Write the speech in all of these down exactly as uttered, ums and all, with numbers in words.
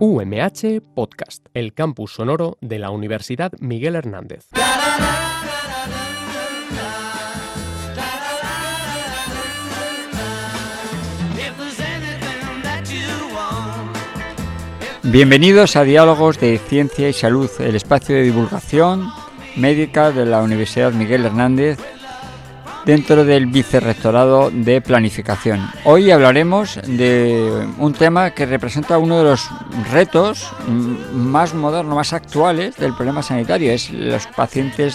U M H Podcast, el campus sonoro de la Universidad Miguel Hernández. Bienvenidos a Diálogos de Ciencia y Salud, el espacio de divulgación médica de la Universidad Miguel Hernández dentro del Vicerrectorado de Planificación. Hoy hablaremos de un tema que representa uno de los retos más modernos, más actuales del problema sanitario. Es los pacientes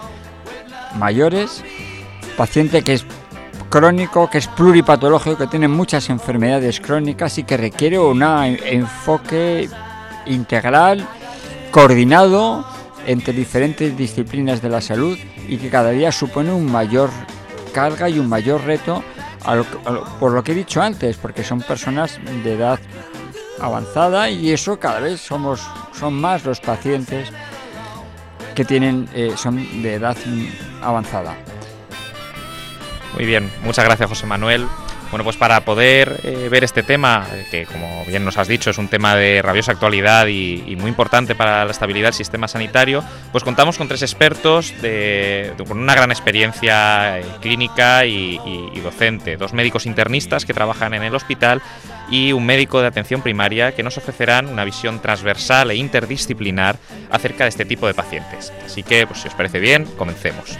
mayores, paciente que es crónico, que es pluripatológico, que tiene muchas enfermedades crónicas y que requiere un enfoque integral, coordinado entre diferentes disciplinas de la salud y que cada día supone un mayor carga y un mayor reto a lo, a lo, por lo que he dicho antes, porque son personas de edad avanzada y eso cada vez somos son más los pacientes que tienen eh, son de edad avanzada. Muy bien, muchas gracias, José Manuel. Bueno, pues para poder eh, ver este tema, que como bien nos has dicho es un tema de rabiosa actualidad y, y muy importante para la estabilidad del sistema sanitario, pues contamos con tres expertos de, de, con una gran experiencia eh, clínica y, y, y docente, dos médicos internistas que trabajan en el hospital y un médico de atención primaria que nos ofrecerán una visión transversal e interdisciplinar acerca de este tipo de pacientes. Así que, pues si os parece bien, comencemos.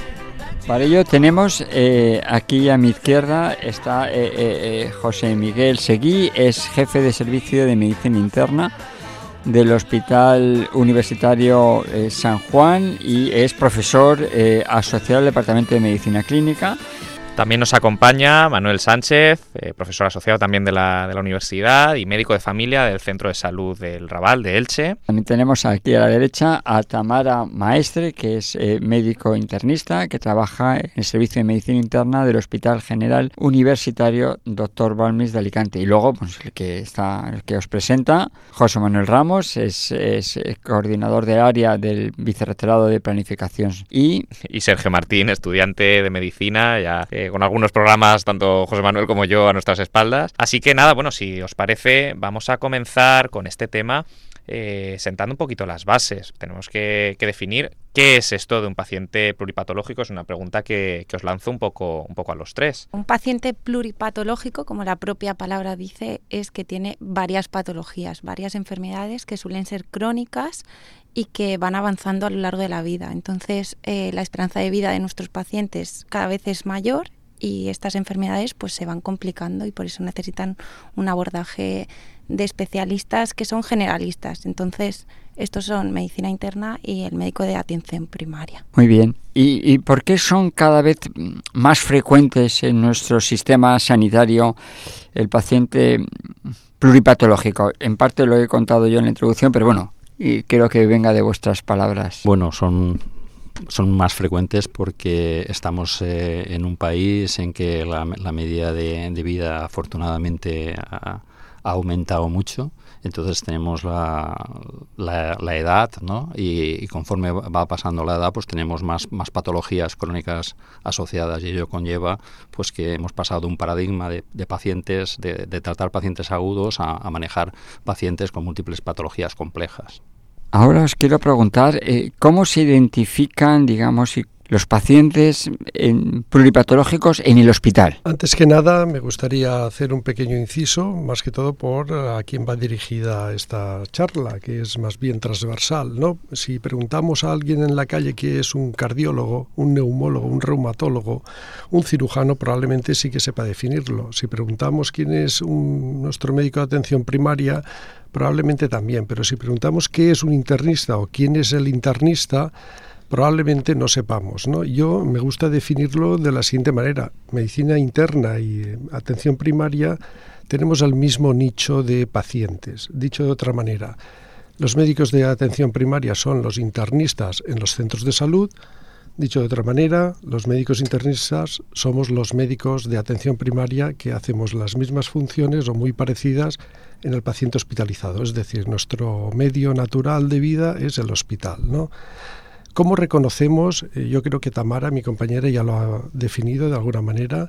Para ello tenemos eh, aquí a mi izquierda está eh, eh, José Miguel Seguí, es jefe de servicio de medicina interna del Hospital Universitario eh, San Juan y es profesor eh, asociado al Departamento de Medicina Clínica. También nos acompaña Manuel Sánchez, eh, profesor asociado también de la, de la universidad y médico de familia del Centro de Salud del Raval de Elche. También tenemos aquí a la derecha a Tamara Maestre, que es eh, médico internista, que trabaja en el Servicio de Medicina Interna del Hospital General Universitario doctor Balmis de Alicante. Y luego, pues, el que está, el que os presenta, José Manuel Ramos, es, es coordinador del área del Vicerrectorado de Planificación. Y, y Sergio Martín, estudiante de medicina, ya eh, con algunos programas, tanto José Manuel como yo, a nuestras espaldas. Así que nada, bueno, si os parece, vamos a comenzar con este tema eh, sentando un poquito las bases. Tenemos que, que definir qué es esto de un paciente pluripatológico. Es una pregunta que, que os lanzo un poco, un poco a los tres. Un paciente pluripatológico, como la propia palabra dice, es que tiene varias patologías, varias enfermedades que suelen ser crónicas y que van avanzando a lo largo de la vida. Entonces, eh, la esperanza de vida de nuestros pacientes cada vez es mayor y estas enfermedades pues se van complicando y por eso necesitan un abordaje de especialistas que son generalistas. Entonces, estos son medicina interna y el médico de atención primaria. Muy bien. ¿Y, y por qué son cada vez más frecuentes en nuestro sistema sanitario el paciente pluripatológico? En parte lo he contado yo en la introducción, pero bueno, y quiero que venga de vuestras palabras. Bueno, son, son más frecuentes porque estamos eh, en un país en que la, la media de, de vida afortunadamente ha, ha aumentado mucho. Entonces tenemos la, la, la edad, ¿no? Y, y conforme va pasando la edad, pues tenemos más, más patologías crónicas asociadas y ello conlleva pues que hemos pasado de un paradigma de, de pacientes, de, de tratar pacientes agudos a, a manejar pacientes con múltiples patologías complejas. Ahora os quiero preguntar, eh, ¿cómo se identifican, digamos, y los pacientes en pluripatológicos en el hospital? Antes que nada, me gustaría hacer un pequeño inciso, más que todo por a quién va dirigida esta charla, que es más bien transversal, ¿no? Si preguntamos a alguien en la calle que es un cardiólogo, un neumólogo, un reumatólogo, un cirujano, probablemente sí que sepa definirlo. Si preguntamos quién es un, nuestro médico de atención primaria, probablemente también. Pero si preguntamos qué es un internista o quién es el internista, probablemente no sepamos, ¿no? Yo me gusta definirlo de la siguiente manera. Medicina interna y atención primaria tenemos el mismo nicho de pacientes. Dicho de otra manera, los médicos de atención primaria son los internistas en los centros de salud. Dicho de otra manera, los médicos internistas somos los médicos de atención primaria que hacemos las mismas funciones o muy parecidas en el paciente hospitalizado. Es decir, nuestro medio natural de vida es el hospital, ¿no? ¿Cómo reconocemos? Eh, yo creo que Tamara, mi compañera, ya lo ha definido de alguna manera.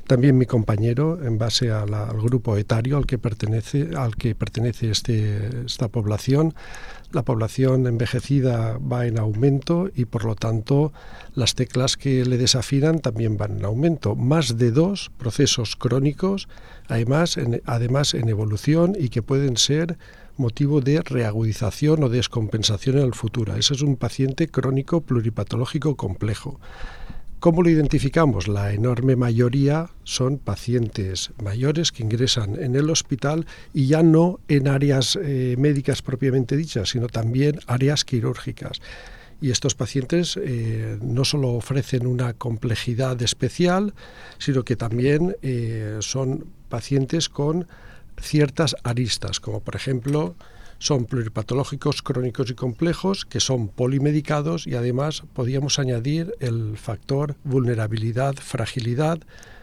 también mi compañero, en base a la, al grupo etario al que pertenece, al que pertenece este, esta población. La población envejecida va en aumento y, por lo tanto, las teclas que le desafinan también van en aumento. Más de dos procesos crónicos, además en, además en evolución, y que pueden ser motivo de reagudización o descompensación en el futuro. Ese es un paciente crónico pluripatológico complejo. ¿Cómo lo identificamos? La enorme mayoría son pacientes mayores que ingresan en el hospital y ya no en áreas eh, médicas propiamente dichas, sino también áreas quirúrgicas. Y estos pacientes eh, no solo ofrecen una complejidad especial, sino que también eh, son pacientes con ciertas aristas, como por ejemplo son pluripatológicos crónicos y complejos, que son polimedicados, y además podríamos añadir el factor vulnerabilidad, fragilidad,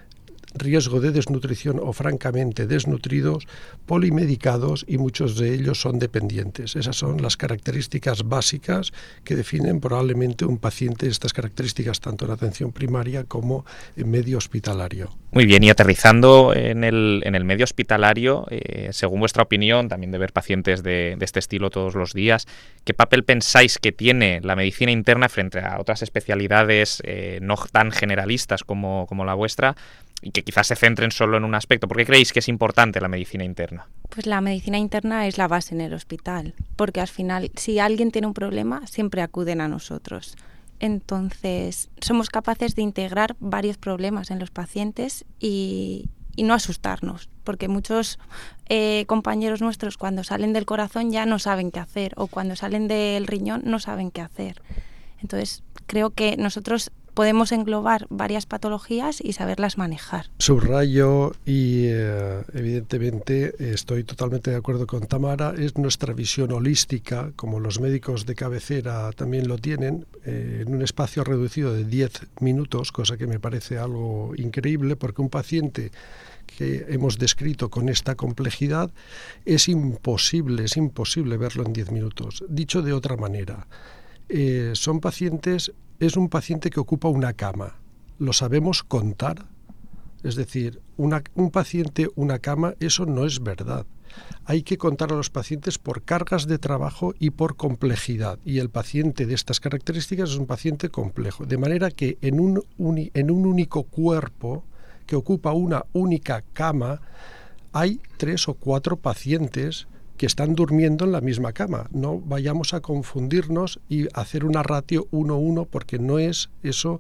riesgo de desnutrición o francamente desnutridos, polimedicados, y muchos de ellos son dependientes. Esas son las características básicas que definen probablemente un paciente, estas características tanto en atención primaria como en medio hospitalario. Muy bien, y aterrizando en el, en el medio hospitalario, eh, según vuestra opinión, también de ver pacientes de, de este estilo todos los días, ¿qué papel pensáis que tiene la medicina interna frente a otras especialidades eh, no tan generalistas como, como la vuestra, y que quizás se centren solo en un aspecto? ¿Por qué creéis que es importante la medicina interna? Pues la medicina interna es la base en el hospital, porque al final, si alguien tiene un problema, siempre acuden a nosotros. Entonces, somos capaces de integrar varios problemas en los pacientes y, y no asustarnos, porque muchos eh, compañeros nuestros, cuando salen del corazón, ya no saben qué hacer, o cuando salen del riñón no saben qué hacer. Entonces, creo que nosotros podemos englobar varias patologías y saberlas manejar. Subrayo y eh, evidentemente estoy totalmente de acuerdo con Tamara, es nuestra visión holística, como los médicos de cabecera también lo tienen, eh, en un espacio reducido de diez minutos, cosa que me parece algo increíble, porque un paciente que hemos descrito con esta complejidad es imposible, es imposible verlo en diez minutos. Dicho de otra manera, eh, son pacientes... Es un paciente que ocupa una cama. ¿Lo sabemos contar? Es decir, una, un paciente, una cama, eso no es verdad. Hay que contar a los pacientes por cargas de trabajo y por complejidad. Y el paciente de estas características es un paciente complejo. De manera que en un, uni, en un único cuerpo que ocupa una única cama, hay tres o cuatro pacientes que están durmiendo en la misma cama. No vayamos a confundirnos y hacer una ratio uno uno, porque no es eso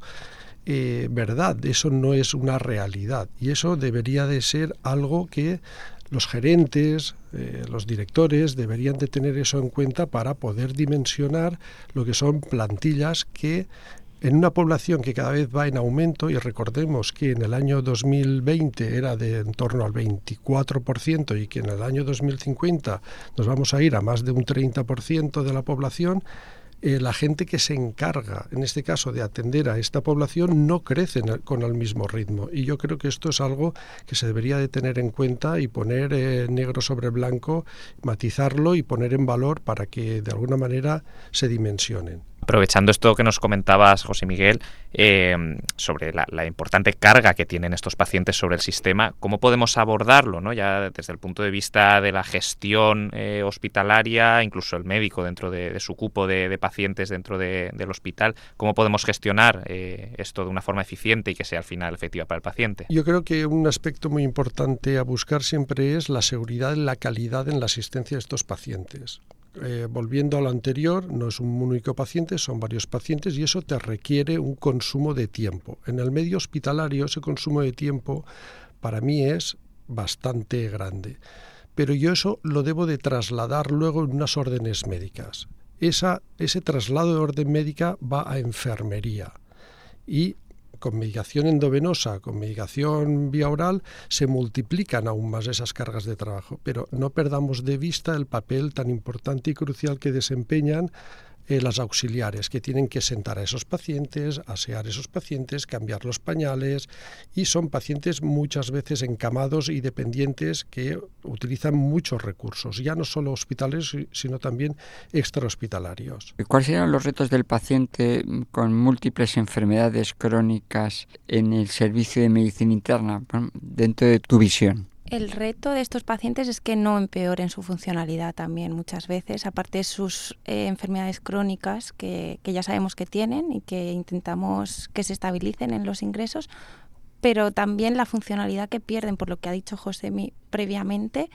eh, verdad, eso no es una realidad. Y eso debería de ser algo que los gerentes, eh, los directores deberían de tener eso en cuenta para poder dimensionar lo que son plantillas que en una población que cada vez va en aumento, y recordemos que en el año dos mil veinte era de en torno al veinticuatro por ciento y que en el año dos mil cincuenta nos vamos a ir a más de un treinta por ciento de la población, eh, la gente que se encarga, en este caso, de atender a esta población no crece en el, con el mismo ritmo. Y yo creo que esto es algo que se debería de tener en cuenta y poner eh, negro sobre blanco, matizarlo y poner en valor para que de alguna manera se dimensionen. Aprovechando esto que nos comentabas, José Miguel, eh, sobre la, la importante carga que tienen estos pacientes sobre el sistema, ¿cómo podemos abordarlo, ¿no? Ya desde el punto de vista de la gestión eh, hospitalaria, incluso el médico dentro de, de su cupo de, de pacientes dentro de, del hospital, ¿cómo podemos gestionar eh, esto de una forma eficiente y que sea al final efectiva para el paciente? Yo creo que un aspecto muy importante a buscar siempre es la seguridad y la calidad en la asistencia de estos pacientes. Eh, volviendo a lo anterior, no es un único paciente, son varios pacientes, y eso te requiere un consumo de tiempo. En el medio hospitalario ese consumo de tiempo para mí es bastante grande, pero yo eso lo debo de trasladar luego en unas órdenes médicas. Esa, ese traslado de orden médica va a enfermería, y con medicación endovenosa, con medicación vía oral, se multiplican aún más esas cargas de trabajo. Pero no perdamos de vista el papel tan importante y crucial que desempeñan eh, las auxiliares, que tienen que sentar a esos pacientes, asear a esos pacientes, cambiar los pañales, y son pacientes muchas veces encamados y dependientes que utilizan muchos recursos, ya no solo hospitalarios, sino también extrahospitalarios. ¿Cuáles serían los retos del paciente con múltiples enfermedades crónicas en el servicio de medicina interna, dentro de tu visión? El reto de estos pacientes es que no empeoren su funcionalidad también muchas veces, aparte de sus eh, enfermedades crónicas que, que ya sabemos que tienen y que intentamos que se estabilicen en los ingresos, pero también la funcionalidad que pierden, por lo que ha dicho Josemi previamente.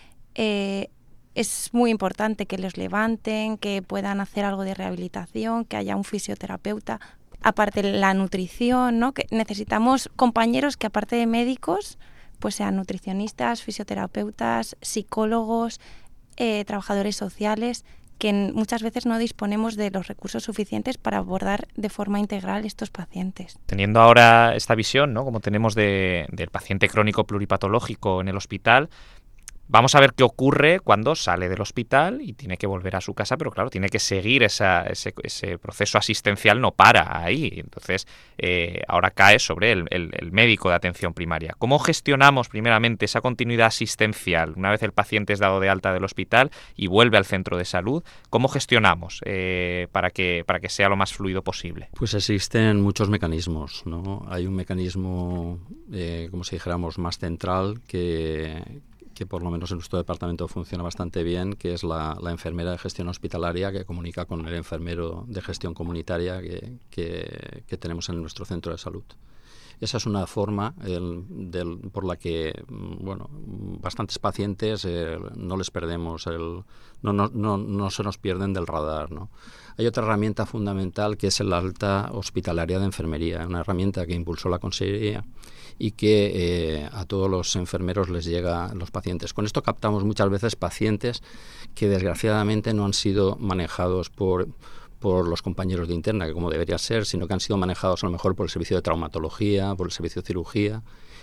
Eh, es muy importante que los levanten, que puedan hacer algo de rehabilitación, que haya un fisioterapeuta. Aparte la nutrición, ¿no? Que necesitamos compañeros que aparte de médicos pues sean nutricionistas, fisioterapeutas, psicólogos, eh, trabajadores sociales, que muchas veces no disponemos de los recursos suficientes para abordar de forma integral estos pacientes. Teniendo ahora esta visión, ¿no?, como tenemos de, del paciente crónico pluripatológico en el hospital, vamos a ver qué ocurre cuando sale del hospital y tiene que volver a su casa, pero claro, tiene que seguir esa, ese, ese proceso asistencial, no para ahí. Entonces, eh, ahora cae sobre el, el, el médico de atención primaria. ¿Cómo gestionamos primeramente esa continuidad asistencial una vez el paciente es dado de alta del hospital y vuelve al centro de salud? ¿Cómo gestionamos eh, para que, para que sea lo más fluido posible? Pues existen muchos mecanismos, ¿no? Hay un mecanismo, eh, como si dijéramos, más central que... que por lo menos en nuestro departamento funciona bastante bien, que es la, la enfermera de gestión hospitalaria que comunica con el enfermero de gestión comunitaria que, que, que tenemos en nuestro centro de salud. Esa es una forma el, del, por la que, bueno, bastantes pacientes eh, no les perdemos, el, no, no, no, no se nos pierden del radar, ¿no? Hay otra herramienta fundamental que es el alta hospitalaria de enfermería, una herramienta que impulsó la Consellería y que eh, a todos los enfermeros les llega a los pacientes. Con esto captamos muchas veces pacientes que desgraciadamente no han sido manejados por, por los compañeros de interna, que como debería ser, sino que han sido manejados a lo mejor por el servicio de traumatología, por el servicio de cirugía,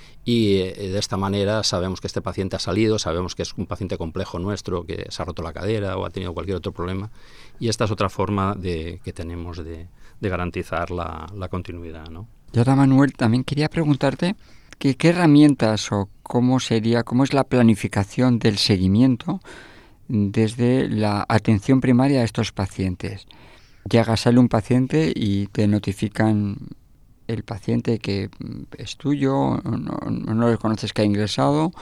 y eh, de esta manera sabemos que este paciente ha salido, sabemos que es un paciente complejo nuestro, que se ha roto la cadera o ha tenido cualquier otro problema, y esta es otra forma de, que tenemos de, de garantizar la, la continuidad, ¿no? Y ahora, Manuel, también quería preguntarte que, qué herramientas o cómo sería, cómo es la planificación del seguimiento desde la atención primaria a estos pacientes. Llega, sale un paciente y te notifican el paciente que es tuyo, no, no le conoces que ha ingresado,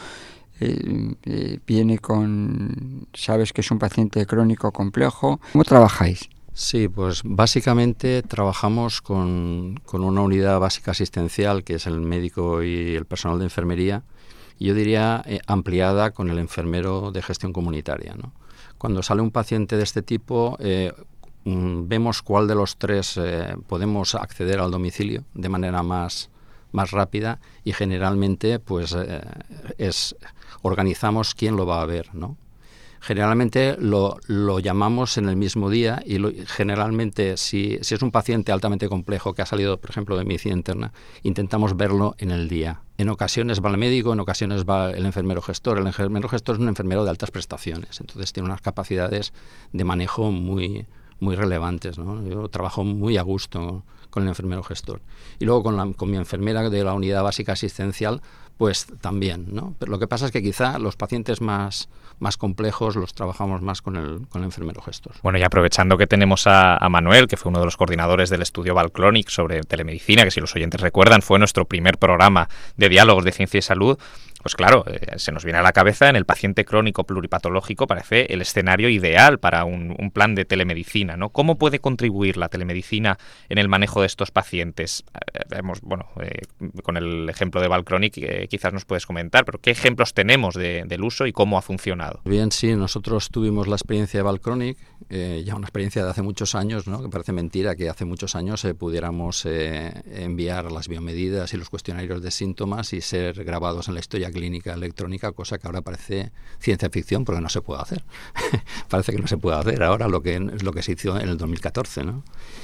eh, eh, viene con, sabes que es un paciente crónico complejo. ¿Cómo trabajáis? Sí, pues básicamente trabajamos con, con una unidad básica asistencial, que es el médico y el personal de enfermería, y yo diría eh, ampliada con el enfermero de gestión comunitaria, ¿no? Cuando sale un paciente de este tipo, eh, mm, vemos cuál de los tres eh, podemos acceder al domicilio de manera más, más rápida, y generalmente pues eh, es organizamos quién lo va a ver, ¿no? Generalmente lo, lo llamamos en el mismo día y lo, generalmente si, si es un paciente altamente complejo que ha salido, por ejemplo, de medicina interna, intentamos verlo en el día. En ocasiones va el médico, en ocasiones va el enfermero gestor. El enfermero gestor es un enfermero de altas prestaciones, entonces tiene unas capacidades de manejo muy, muy relevantes, ¿no? Yo trabajo muy a gusto con el enfermero gestor. Y luego con, la, con mi enfermera de la unidad básica asistencial, pues también, ¿no? Pero lo que pasa es que quizá los pacientes más, más complejos los trabajamos más con el, con el enfermero gestor. Bueno, y aprovechando que tenemos a, a Manuel, que fue uno de los coordinadores del estudio Valclonic sobre telemedicina, que si los oyentes recuerdan fue nuestro primer programa de diálogos de ciencia y salud, pues claro, eh, se nos viene a la cabeza en el paciente crónico pluripatológico, parece el escenario ideal para un, un plan de telemedicina, ¿no? ¿Cómo puede contribuir la telemedicina en el manejo de estos pacientes? Eh, hemos, bueno, eh, con el ejemplo de Valclonic eh, quizás nos puedes comentar, pero ¿qué ejemplos tenemos de, del uso y cómo ha funcionado? Bien, sí, nosotros tuvimos la experiencia de Valclonic, eh, ya una experiencia de hace muchos años, ¿no? Que parece mentira que hace muchos años eh, pudiéramos eh, enviar las biomedidas y los cuestionarios de síntomas y ser grabados en la historia clínica electrónica, cosa que ahora parece ciencia ficción porque no se puede hacer. Parece que no se puede hacer ahora lo que, lo que se hizo en el dos mil catorce, ¿no?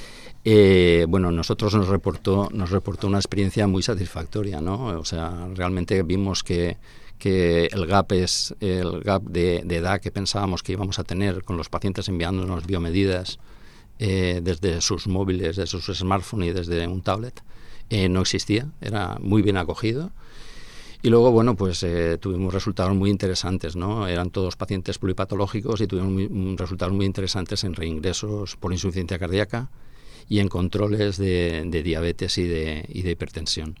Eh, bueno, nosotros nos reportó, nos reportó una experiencia muy satisfactoria, ¿no? O sea, realmente vimos que, que el gap es el gap de, de edad que pensábamos que íbamos a tener con los pacientes enviándonos biomedidas eh, desde sus móviles, desde sus smartphones y desde un tablet, eh, no existía, era muy bien acogido. Y luego, bueno, pues eh, tuvimos resultados muy interesantes, ¿no? Eran todos pacientes pluripatológicos y tuvimos muy, resultados muy interesantes en reingresos por insuficiencia cardíaca y en controles de, de diabetes y de, y de hipertensión.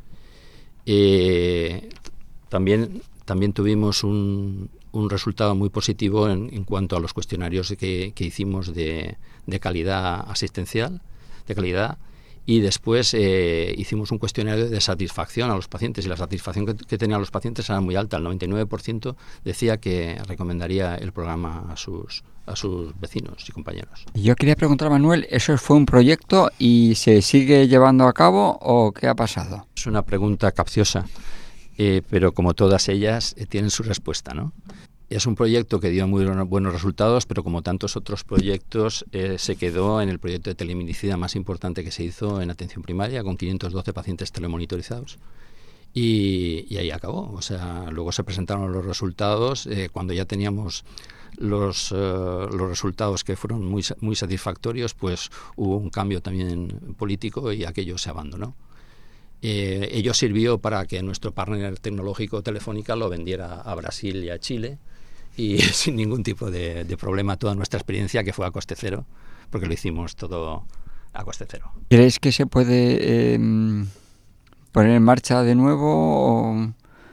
Eh, también, también tuvimos un, un resultado muy positivo en, en cuanto a los cuestionarios que, que hicimos de, de calidad asistencial, de calidad. Y después eh, hicimos un cuestionario de satisfacción a los pacientes y la satisfacción que, que tenían los pacientes era muy alta. El noventa y nueve por ciento decía que recomendaría el programa a sus, a sus vecinos y compañeros. Yo quería preguntar a Manuel, ¿eso fue un proyecto y se sigue llevando a cabo o qué ha pasado? Es una pregunta capciosa, eh, pero como todas ellas eh, tienen su respuesta, ¿no? Es un proyecto que dio muy buenos resultados, pero como tantos otros proyectos, eh, se quedó en el proyecto de telemedicina más importante que se hizo en atención primaria, con quinientos doce pacientes telemonitorizados. Y, y ahí acabó. O sea, luego se presentaron los resultados. Eh, cuando ya teníamos los, uh, los resultados que fueron muy, muy satisfactorios, pues hubo un cambio también político y aquello se abandonó. Eh, ello sirvió para que nuestro partner tecnológico Telefónica lo vendiera a Brasil y a Chile, y sin ningún tipo de, de problema toda nuestra experiencia, que fue a coste cero, porque lo hicimos todo a coste cero. ¿Crees que se puede eh, poner en marcha de nuevo o,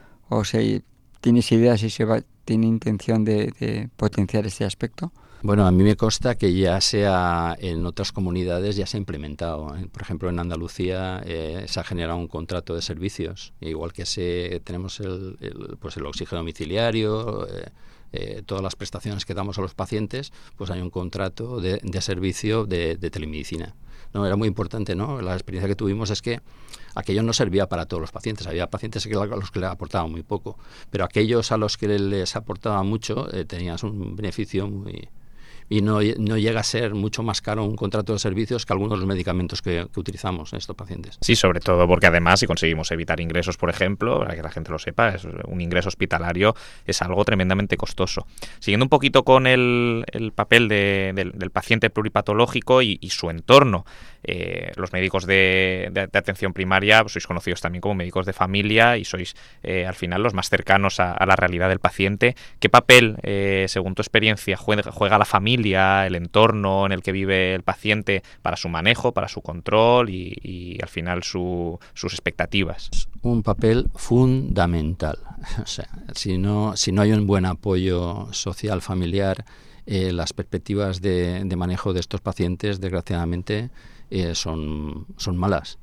o se, tienes ideas si se va, tiene intención de, de potenciar este aspecto? Bueno, a mí me consta que ya sea en otras comunidades ya se ha implementado. Por ejemplo, en Andalucía eh, se ha generado un contrato de servicios, igual que se, tenemos el, el, pues el oxígeno domiciliario, eh, eh, todas las prestaciones que damos a los pacientes, pues hay un contrato de, de servicio de, de telemedicina. No, era muy importante, ¿no? La experiencia que tuvimos es que aquello no servía para todos los pacientes. Había pacientes a los que les aportaba muy poco, pero aquellos a los que les aportaba mucho eh, tenían un beneficio muy... Y no, no llega a ser mucho más caro un contrato de servicios que algunos de los medicamentos que, que utilizamos en estos pacientes. Sí, sobre todo porque además si conseguimos evitar ingresos, por ejemplo, para que la gente lo sepa, es un ingreso hospitalario es algo tremendamente costoso. Siguiendo un poquito con el, el papel de, del, del paciente pluripatológico y, y su entorno, eh, los médicos de, de, de atención primaria pues, sois conocidos también como médicos de familia y sois eh, al final los más cercanos a, a la realidad del paciente. ¿Qué papel, eh, según tu experiencia, juega, juega la familia, el entorno en el que vive el paciente para su manejo, para su control y, y al final su, sus expectativas? Un papel fundamental. O sea, si no, si no hay un buen apoyo social, familiar, eh, las perspectivas de, de manejo de estos pacientes, desgraciadamente, eh, son, son malas.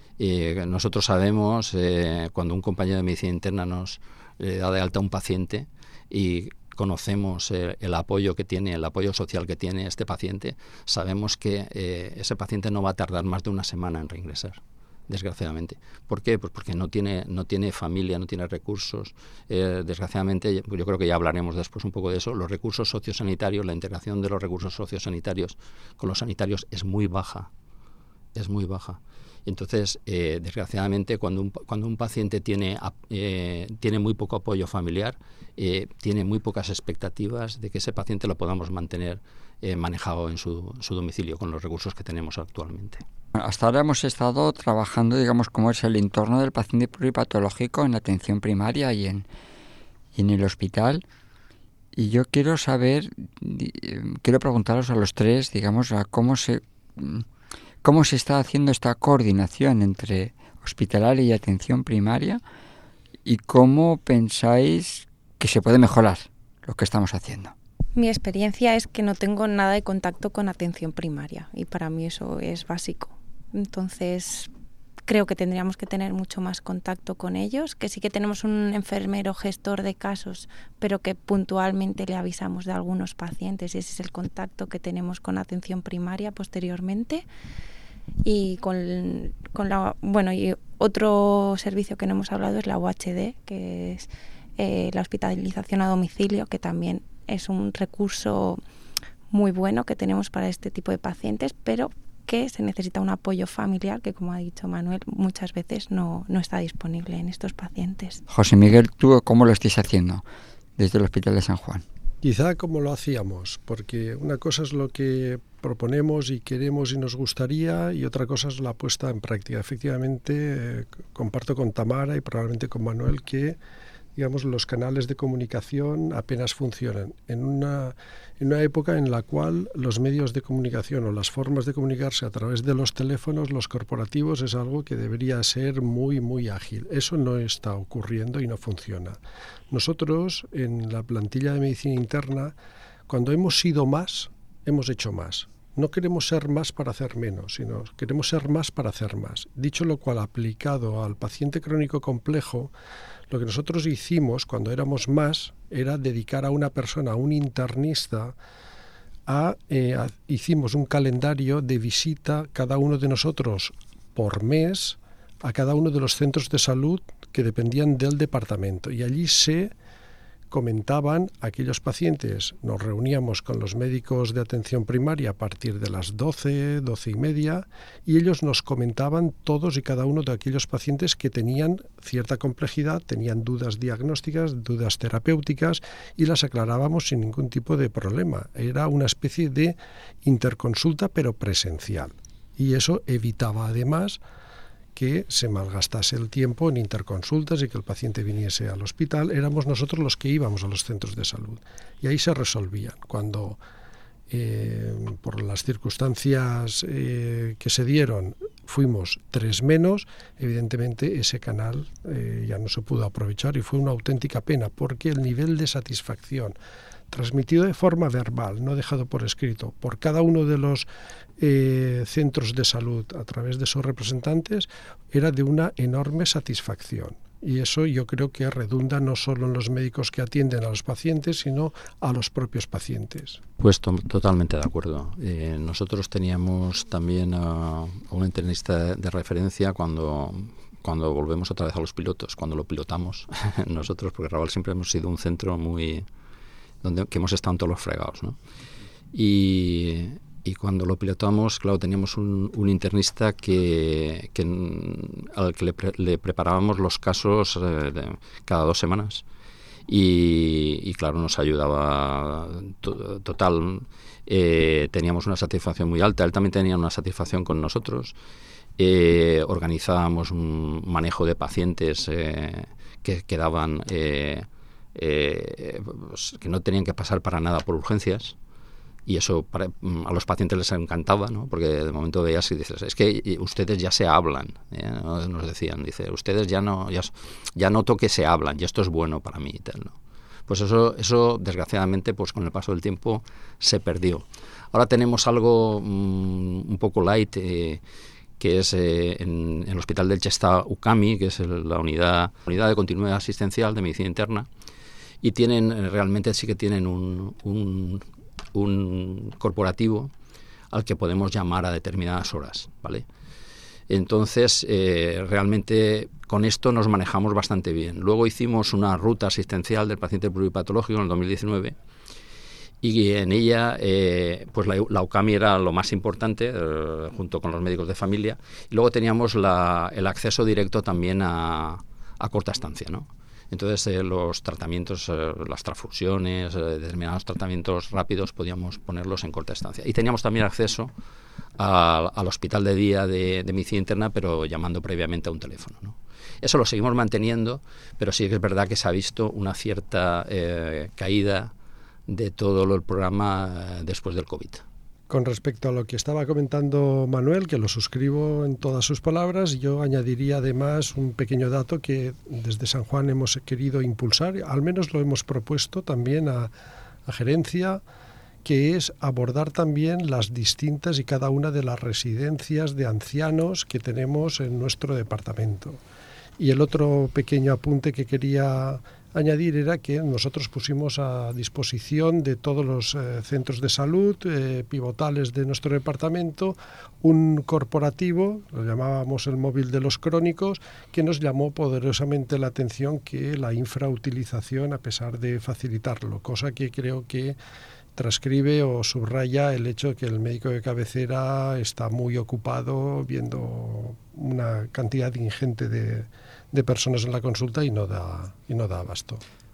Eh, nosotros sabemos, eh, cuando un compañero de medicina interna nos eh, da de alta a un paciente y conocemos eh, el apoyo que tiene, el apoyo social que tiene este paciente, sabemos que eh, ese paciente no va a tardar más de una semana en reingresar, desgraciadamente. ¿Por qué? Pues porque no tiene, no tiene familia, no tiene recursos. Eh, desgraciadamente, yo creo que ya hablaremos después un poco de eso, los recursos sociosanitarios, la integración de los recursos sociosanitarios con los sanitarios es muy baja, es muy baja. Entonces, eh, desgraciadamente, cuando un, cuando un paciente tiene, eh, tiene muy poco apoyo familiar, eh, tiene muy pocas expectativas de que ese paciente lo podamos mantener eh, manejado en su, su domicilio con los recursos que tenemos actualmente. Hasta ahora hemos estado trabajando, digamos, cómo es el entorno del paciente pluripatológico en la atención primaria y en, y en el hospital. Y yo quiero saber, quiero preguntaros a los tres, digamos, a cómo se... ¿Cómo se está haciendo esta coordinación entre hospitalaria y atención primaria? ¿Y cómo pensáis que se puede mejorar lo que estamos haciendo? Mi experiencia es que no tengo nada de contacto con atención primaria y para mí eso es básico. Entonces, creo que tendríamos que tener mucho más contacto con ellos, que sí que tenemos un enfermero gestor de casos, pero que puntualmente le avisamos de algunos pacientes y ese es el contacto que tenemos con atención primaria posteriormente. Y con, con la bueno y otro servicio que no hemos hablado es la U H D, que es eh, la hospitalización a domicilio, que también es un recurso muy bueno que tenemos para este tipo de pacientes, pero que se necesita un apoyo familiar que, como ha dicho Manuel, muchas veces no, no está disponible en estos pacientes. José Miguel, ¿tú cómo lo estáis haciendo desde el Hospital de San Juan? Quizá como lo hacíamos, porque una cosa es lo que proponemos y queremos y nos gustaría, y otra cosa es la puesta en práctica. Efectivamente, eh, comparto con Tamara y probablemente con Manuel que, digamos, los canales de comunicación apenas funcionan. En una, en una época en la cual los medios de comunicación o las formas de comunicarse a través de los teléfonos, los corporativos, es algo que debería ser muy, muy ágil. Eso no está ocurriendo y no funciona. Nosotros, en la plantilla de medicina interna, cuando hemos sido más, hemos hecho más. No queremos ser más para hacer menos, sino queremos ser más para hacer más. Dicho lo cual, aplicado al paciente crónico complejo, lo que nosotros hicimos cuando éramos más era dedicar a una persona, a un internista, a, eh, a, hicimos un calendario de visita cada uno de nosotros por mes a cada uno de los centros de salud que dependían del departamento. Y allí se comentaban aquellos pacientes. Nos reuníamos con los médicos de atención primaria a partir de las doce, doce y media, y ellos nos comentaban todos y cada uno de aquellos pacientes que tenían cierta complejidad, tenían dudas diagnósticas, dudas terapéuticas, y las aclarábamos sin ningún tipo de problema. Era una especie de interconsulta, pero presencial. Y eso evitaba además que se malgastase el tiempo en interconsultas y que el paciente viniese al hospital. Éramos nosotros los que íbamos a los centros de salud y ahí se resolvían. Cuando eh, por las circunstancias eh, que se dieron fuimos tres menos, evidentemente ese canal eh, ya no se pudo aprovechar y fue una auténtica pena porque el nivel de satisfacción transmitido de forma verbal, no dejado por escrito, por cada uno de los eh, centros de salud a través de sus representantes, era de una enorme satisfacción. Y eso yo creo que redunda no solo en los médicos que atienden a los pacientes, sino a los propios pacientes. Pues to- totalmente de acuerdo. Eh, nosotros teníamos también a, a un internista de referencia cuando... cuando volvemos otra vez a los pilotos, cuando lo pilotamos nosotros, porque Raval siempre hemos sido un centro muy... donde que hemos estado en todos los fregados, ¿no? Y, y cuando lo pilotamos, claro, teníamos un, un internista que, que al que le, pre, le preparábamos los casos eh, de, cada dos semanas y, y claro, nos ayudaba to, total. Eh, teníamos una satisfacción muy alta, él también tenía una satisfacción con nosotros. Eh, organizábamos un manejo de pacientes eh, que quedaban... Eh, Eh, pues, que no tenían que pasar para nada por urgencias y eso para, a los pacientes les encantaba, ¿no? Porque de momento veías y dices, es que ustedes ya se hablan, ¿eh? Nos decían, dice, ustedes ya no ya, ya noto que se hablan y esto es bueno para mí y tal, ¿no? Pues eso, eso desgraciadamente pues con el paso del tiempo se perdió. Ahora tenemos algo mmm, un poco light, eh, que es eh, en, en el Hospital del Che está U C A M I, que es el, la unidad, unidad de continuidad asistencial de medicina interna, y tienen, realmente sí que tienen un, un, un corporativo al que podemos llamar a determinadas horas, ¿vale? Entonces, eh, realmente con esto nos manejamos bastante bien. Luego hicimos una ruta asistencial del paciente pluripatológico en el dos mil diecinueve y en ella eh, pues la, la U C A M I era lo más importante, eh, junto con los médicos de familia, y luego teníamos la, el acceso directo también a, a corta estancia, ¿no? Entonces eh, los tratamientos, eh, las transfusiones, eh, determinados tratamientos rápidos podíamos ponerlos en corta estancia. Y teníamos también acceso a, al hospital de día de, de medicina interna, pero llamando previamente a un teléfono, ¿no? Eso lo seguimos manteniendo, pero sí que es verdad que se ha visto una cierta eh, caída de todo lo, el programa eh, después del COVID. Con respecto a lo que estaba comentando Manuel, que lo suscribo en todas sus palabras, yo añadiría además un pequeño dato que desde San Juan hemos querido impulsar, al menos lo hemos propuesto también a, a gerencia, que es abordar también las distintas y cada una de las residencias de ancianos que tenemos en nuestro departamento. Y el otro pequeño apunte que quería añadir era que nosotros pusimos a disposición de todos los eh, centros de salud eh, pivotales de nuestro departamento un corporativo, lo llamábamos el móvil de los crónicos, que nos llamó poderosamente la atención que la infrautilización, a pesar de facilitarlo, cosa que creo que transcribe o subraya el hecho de que el médico de cabecera está muy ocupado viendo una cantidad ingente de, de personas en la consulta y no da y no da abasto.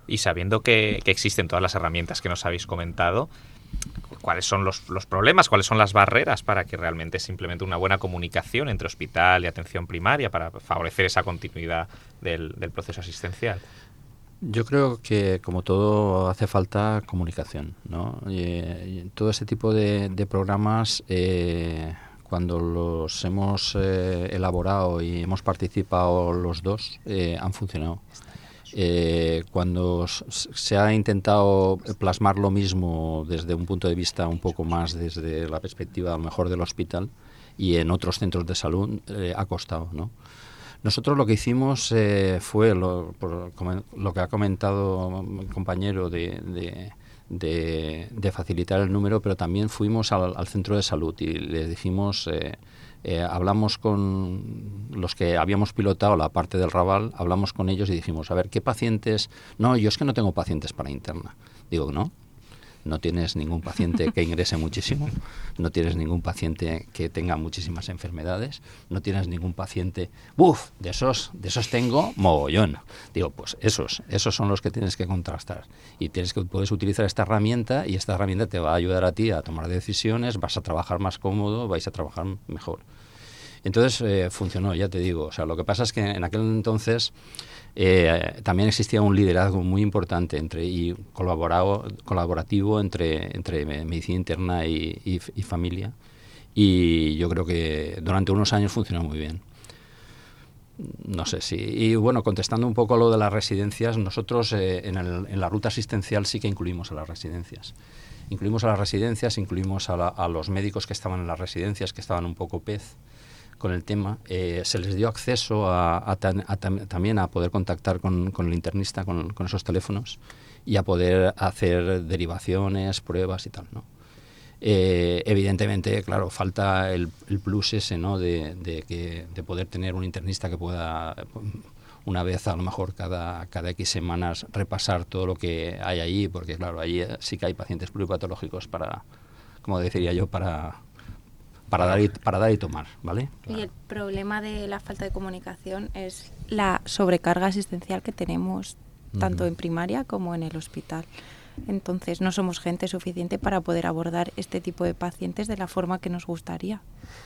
y sabiendo que, que existen todas las herramientas que nos habéis comentado, ¿cuáles son los, los problemas, cuáles son las barreras para que realmente se implemente una buena comunicación entre hospital y atención primaria para favorecer esa continuidad del, del proceso asistencial? Yo creo que, como todo, hace falta comunicación, ¿no? Y, y todo ese tipo de, de programas, eh, cuando los hemos eh, elaborado y hemos participado los dos, eh, han funcionado. Eh, cuando se ha intentado plasmar lo mismo desde un punto de vista un poco más desde la perspectiva a lo mejor del hospital y en otros centros de salud, eh, ha costado, ¿no? Nosotros lo que hicimos eh, fue lo, por, lo que ha comentado el compañero de, de, de, de facilitar el número, pero también fuimos al, al centro de salud y les dijimos, eh, eh, hablamos con los que habíamos pilotado la parte del Raval, hablamos con ellos y dijimos, a ver, ¿qué pacientes? No, yo es que no tengo pacientes para interna. Digo, ¿no? No tienes ningún paciente que ingrese muchísimo, no tienes ningún paciente que tenga muchísimas enfermedades, no tienes ningún paciente, ¡buf! De esos, de esos tengo mogollón. Digo, pues esos, esos son los que tienes que contrastar. Y tienes que puedes utilizar esta herramienta y esta herramienta te va a ayudar a ti a tomar decisiones, vas a trabajar más cómodo, vais a trabajar mejor. Entonces eh, funcionó, ya te digo. O sea, lo que pasa es que en aquel entonces eh, también existía un liderazgo muy importante entre y colaborado, colaborativo entre, entre medicina interna y, y, y familia. Y yo creo que durante unos años funcionó muy bien. No sé si... Y bueno, contestando un poco a lo de las residencias, nosotros eh, en, el, en la ruta asistencial sí que incluimos a las residencias. Incluimos a las residencias, incluimos a, la, a los médicos que estaban en las residencias, que estaban un poco pez con el tema. Eh, se les dio acceso a, a, a, a también a poder contactar con, con el internista, con, con esos teléfonos, y a poder hacer derivaciones, pruebas y tal, ¿no? Eh, evidentemente, claro, falta el, el plus ese, ¿no? De, de, que, de poder tener un internista que pueda, una vez a lo mejor cada, cada X semanas, repasar todo lo que hay allí, porque claro, allí sí que hay pacientes pluripatológicos para, como decía yo, para... Para dar, y, para dar y tomar, ¿vale? Claro. Y el problema de la falta de comunicación es la sobrecarga asistencial que tenemos tanto uh-huh. en primaria como en el hospital. Entonces no somos gente suficiente para poder abordar este tipo de pacientes de la forma que nos gustaría.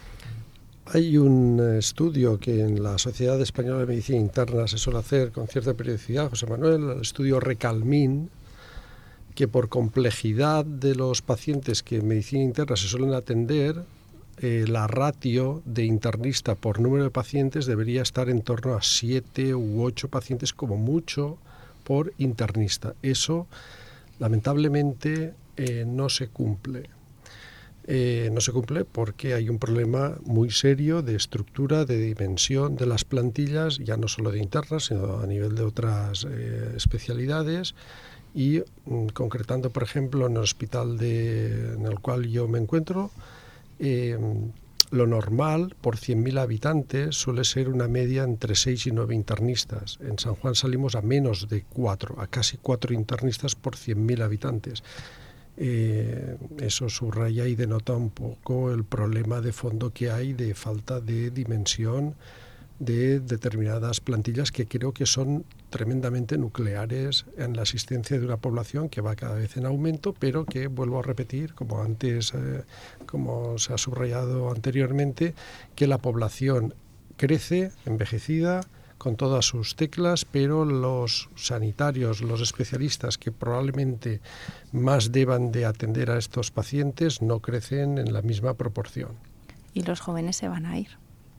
Hay un estudio que en la Sociedad Española de Medicina Interna se suele hacer con cierta periodicidad, José Manuel, el estudio Recalmin, que por complejidad de los pacientes que en medicina interna se suelen atender, Eh, la ratio de internista por número de pacientes debería estar en torno a siete u ocho pacientes como mucho por internista. Eso, lamentablemente, eh, no se cumple. Eh, no se cumple porque hay un problema muy serio de estructura, de dimensión de las plantillas, ya no solo de internas, sino a nivel de otras eh, especialidades. Y mm, concretando, por ejemplo, en el hospital de, en el cual yo me encuentro, Eh, lo normal por cien mil habitantes suele ser una media entre seis y nueve internistas. En San Juan salimos a menos de cuatro, a casi cuatro internistas por cien mil habitantes. Eh, eso subraya y denota un poco el problema de fondo que hay de falta de dimensión de determinadas plantillas que creo que son tremendamente nucleares en la asistencia de una población que va cada vez en aumento, pero que, vuelvo a repetir, como antes, eh, como se ha subrayado anteriormente, que la población crece, envejecida, con todas sus teclas, pero los sanitarios, los especialistas que probablemente más deban de atender a estos pacientes no crecen en la misma proporción. Y los jóvenes se van a ir.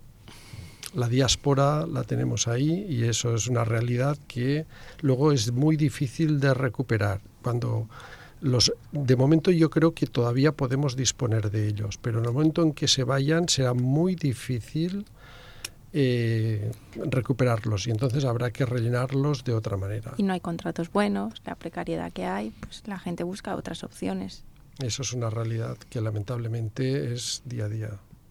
La diáspora la tenemos ahí y eso es una realidad que luego es muy difícil de recuperar. Cuando los, de momento yo creo que todavía podemos disponer de ellos, pero en el momento en que se vayan será muy difícil eh, recuperarlos y entonces habrá que rellenarlos de otra manera. Y no hay contratos buenos, la precariedad que hay, pues la gente busca otras opciones. Eso es una realidad que lamentablemente es día a día.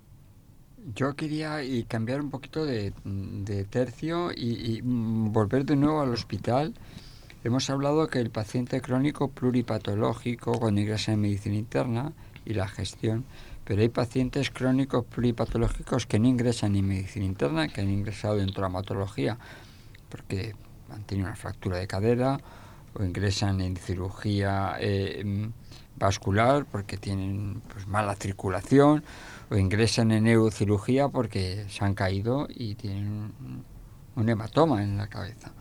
Yo quería y cambiar un poquito de, de tercio y, y volver de nuevo al hospital. Hemos hablado que el paciente crónico pluripatológico cuando ingresa en medicina interna y la gestión, pero hay pacientes crónicos pluripatológicos que no ingresan en medicina interna, que han ingresado en traumatología porque han tenido una fractura de cadera o ingresan en cirugía eh, vascular porque tienen pues, mala circulación, o ingresan en neurocirugía porque se han caído y tienen un hematoma en la cabeza.